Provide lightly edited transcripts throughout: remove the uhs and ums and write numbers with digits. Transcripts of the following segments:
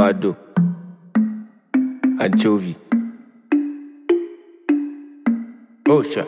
avocado, anchovy. Oh, shit.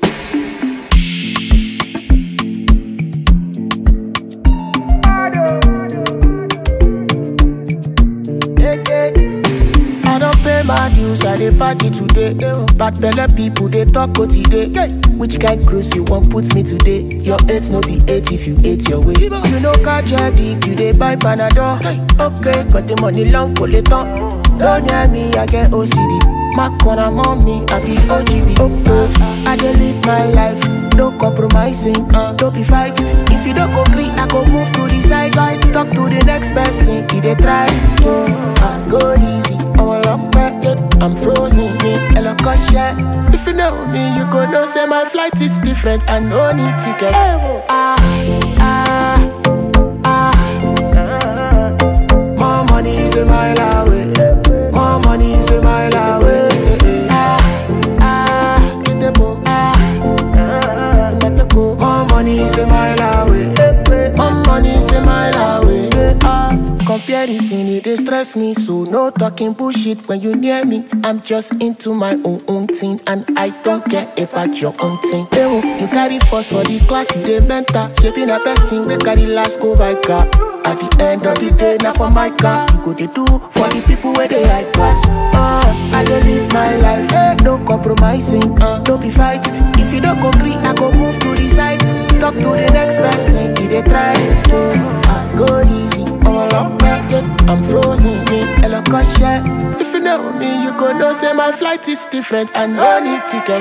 I don't pay my dues, I dey fight it today. Bad belle people, they talk go today. Which kind cruise you want put me today? Your 8 no be 8 if you 8 your way. You know catch your dick, you dey buy Panadol. Okay, got the money long, pull it on. Don't near me, I get OCD. My corner mommy, I be OGB. I dey live my life, no compromising. Don't be fighting. If you don't go green, I go move to the side. Talk to the next person, he dey try. Go easy, I'm a lock back, I'm frozen. Hello, share. If you know me, you go know say my flight is different. I no need ticket. More money is a mile away. More money is a mile away. More money is a mile away. More money is a mile away. Comparison, it dey stress me. So no talking bullshit when you near me. I'm just into my own thing, and I don't care about your own thing. You carry first for the class, you dey mentor. Shaping a person, we carry last go by car. At the end of the day, now for my car, you go to do for the people where they high class. I dey live my life, no compromising. Don't be fighting. If you don't go green, I go move to the side. Talk to the next person, he dey try to go easy. I'm a lock back, I'm frozen. Hello, share. If you know me, you go know say my flight is different. I no need ticket.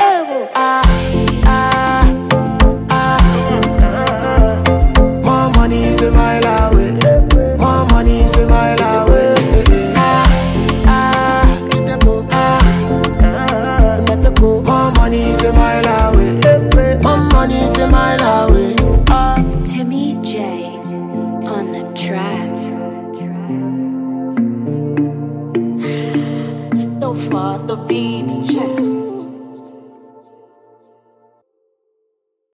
More money is a mile away. More money is a mile away. More money is a mile away. More money is a mile away. Timmy J on the track. So far the beats check.